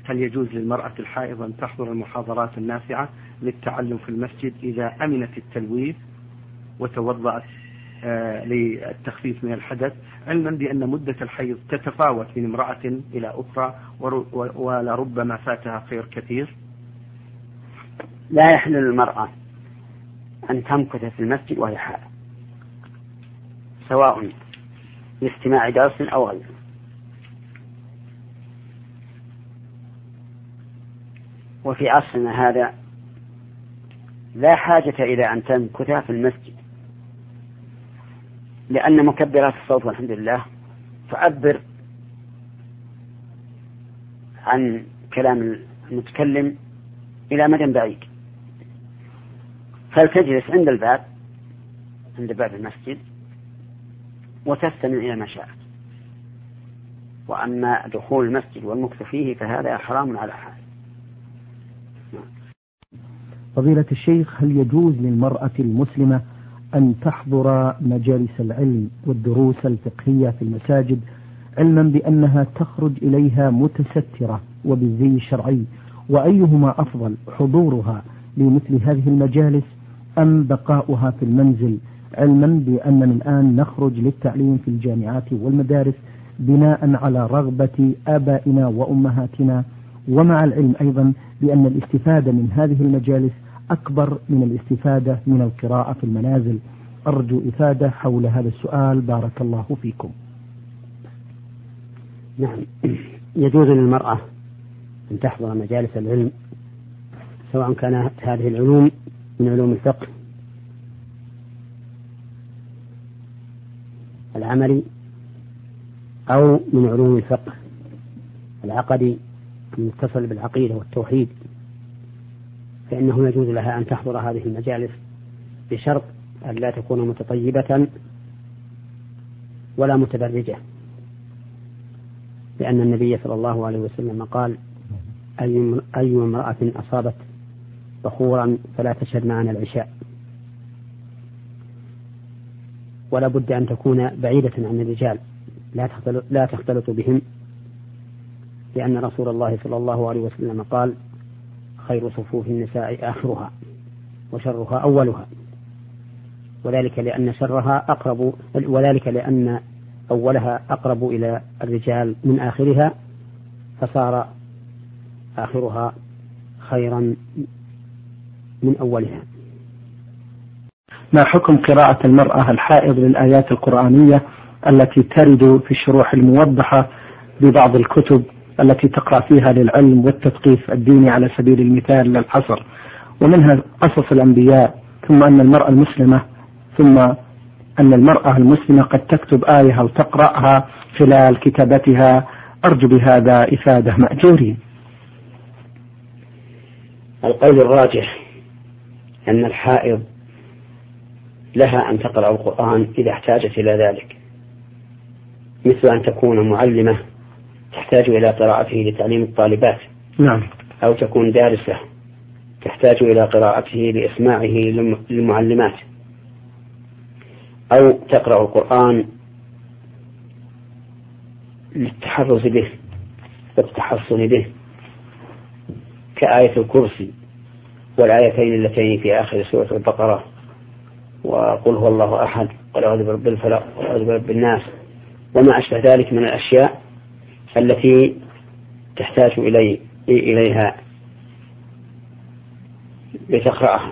هل يجوز للمرأة الحائض أن تحضر المحاضرات النافعة للتعلم في المسجد إذا أمنت التلويث وتوضأت للتخفيف من الحدث، علما بأن مدة الحيض تتفاوت من امرأة إلى أخرى ولربما فاتها خير كثير؟ لا يحل للمرأة أن تمكث في المسجد وهي حائض، سواء لاستماع درس أو غيره. وفي عصرنا هذا لا حاجة إلى أن تمكث في المسجد، لأن مكبرات الصوت والحمد لله تعبر عن كلام المتكلم إلى مدى بعيد، فلتجلس عند باب المسجد وتستمع إلى ما شاءت. وأما دخول المسجد والمكث فيه فهذا حرام على حال. فضيلة الشيخ، هل يجوز للمرأة المسلمة أن تحضر مجالس العلم والدروس الفقهية في المساجد، علما بأنها تخرج إليها متسترة وبالزي الشرعي؟ وأيهما أفضل، حضورها لمثل هذه المجالس أم بقاؤها في المنزل، علما بأننا الآن نخرج للتعليم في الجامعات والمدارس بناء على رغبة آبائنا وأمهاتنا، ومع العلم أيضا بأن الاستفادة من هذه المجالس أكبر من الاستفادة من القراءة في المنازل؟ أرجو إفادة حول هذا السؤال، بارك الله فيكم. نعم، يجوز للمرأة أن تحضر مجالس العلم، سواء كانت هذه العلوم من علوم الفقه العملي أو من علوم الفقه العقدي المتصل بالعقيدة والتوحيد، فإنه يجوز لها أن تحضر هذه المجالس بشرط أن لا تكون متطيبة ولا متبرجة، لأن النبي صلى الله عليه وسلم قال: أي امرأة أصابت بخورا فلا تشهد معنا العشاء. ولا بد أن تكون بعيدة عن الرجال، لا تختلط بهم، لأن رسول الله صلى الله عليه وسلم قال: خير صفوف النساء آخرها وشرها أولها، وذلك لأن أولها أقرب إلى الرجال من آخرها، فصار آخرها خيرا من أولها. ما حكم قراءة المرأة الحائض للآيات القرآنية التي ترد في الشروح الموضحة ببعض الكتب التي تقرأ فيها للعلم والتثقيف الديني على سبيل المثال للحصر، ومنها قصص الأنبياء، ثم أن المرأة المسلمة قد تكتب آية أو تقرأها خلال كتابتها؟ أرجو بهذا إفادة مأجورين. القول الراجح أن الحائض لها أن تقرأ القرآن إذا احتاجت إلى ذلك، مثل أن تكون معلمة تحتاج إلى قراءته لتعليم الطالبات، نعم، أو تكون دارسة تحتاج إلى قراءته لإسماعه للمعلمات، أو تقرأ القرآن للتحرز به والتحصن به، كآية الكرسي والآيتين اللتين في آخر سورة البقرة، وقل هو الله أحد، قل أعوذ برب الفلق، قل أعوذ برب الناس، وما أشبه ذلك من الأشياء التي تحتاج إليها لتقرأها.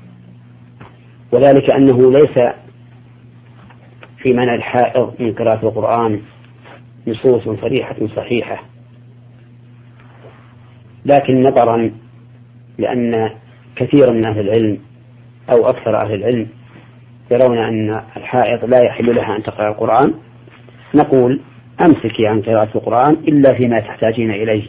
وذلك أنه ليس في منع الحائض من قراءة القرآن نصوص صريحة صحيحة، لكن نظرا لأن كثيرا من أهل العلم أو أكثر أهل العلم يرون أن الحائض لا يحل لها أن تقرأ القرآن، نقول: أمسكي عن قراءة القرآن إلا فيما تحتاجين إليه.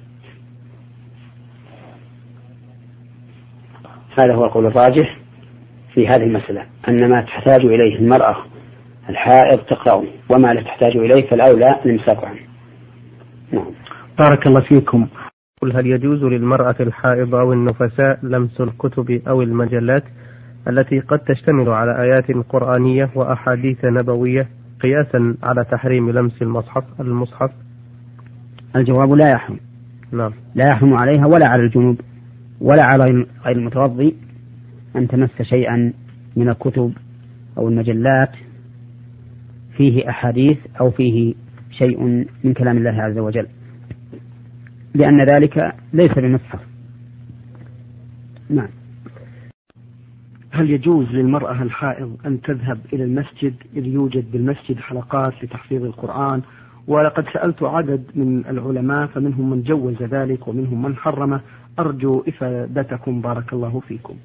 هذا هو القول الراجح في هذه المسألة، أن ما تحتاج إليه المرأة الحائض تقرأه، وما لا تحتاج إليه فالأولى الإمساك عنه. نعم. بارك الله فيكم. هل يجوز للمرأة الحائض أو النفساء لمس الكتب أو المجلات التي قد تشتمل على آيات قرآنية وأحاديث نبوية قياسا على تحريم لمس المصحف؟ الجواب: لا يحرم، نعم. لا يحرم عليها ولا على الجنوب ولا على غير المتوضي أن تمس شيئا من الكتب أو المجلات فيه أحاديث أو فيه شيء من كلام الله عز وجل، لأن ذلك ليس بمصحف. نعم. هل يجوز للمرأة الحائض أن تذهب إلى المسجد إذ يوجد بالمسجد حلقات لتحفيظ القرآن؟ ولقد سألت عدد من العلماء فمنهم من جوز ذلك ومنهم من حرمه، أرجو إفادتكم بارك الله فيكم.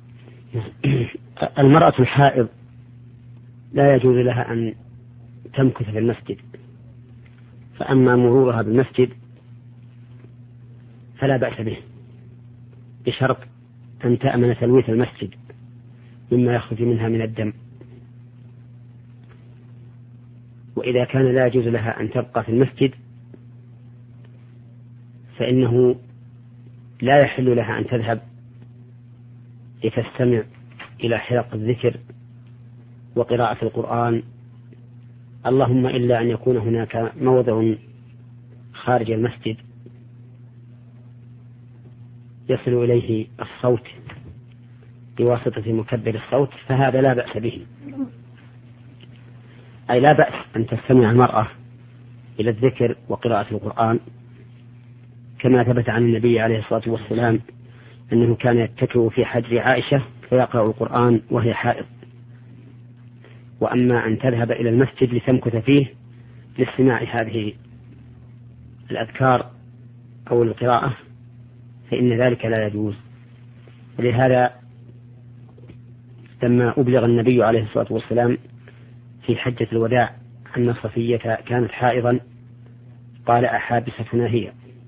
المرأة الحائض لا يجوز لها أن تمكث في المسجد، فأما مرورها بالمسجد فلا بأس به، بشرط أن تأمن تلويث المسجد مما يخرج منها من الدم. وإذا كان لا يجوز لها أن تبقى في المسجد فإنه لا يحل لها أن تذهب لتستمع إلى حلق الذكر وقراءة القرآن، اللهم إلا أن يكون هناك موضع خارج المسجد يصل إليه الصوت بواسطة مكبر الصوت، فهذا لا بأس به. أي لا بأس أن تستمع المرأة إلى الذكر وقراءة القرآن، كما ثبت عن النبي عليه الصلاة والسلام أنه كان يتكئ في حجر عائشة فيقرأ القرآن وهي حائض. وأما أن تذهب إلى المسجد لتمكث فيه لاستماع هذه الأذكار أو القراءة فإن ذلك لا يجوز. ولهذا لما أبلغ النبي عليه الصلاة والسلام في حجة الوداع أن صفية كانت حائضا قال أحابستنا هي؟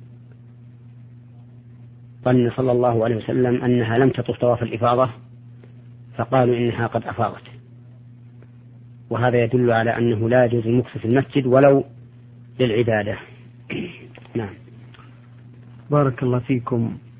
ظن صلى الله عليه وسلم أنها لم تطف طواف الإفاضة فقالوا إنها قد أفاضت. وهذا يدل على أنه لا يجوز المكث في المسجد ولو للعبادة. نعم. بارك الله فيكم.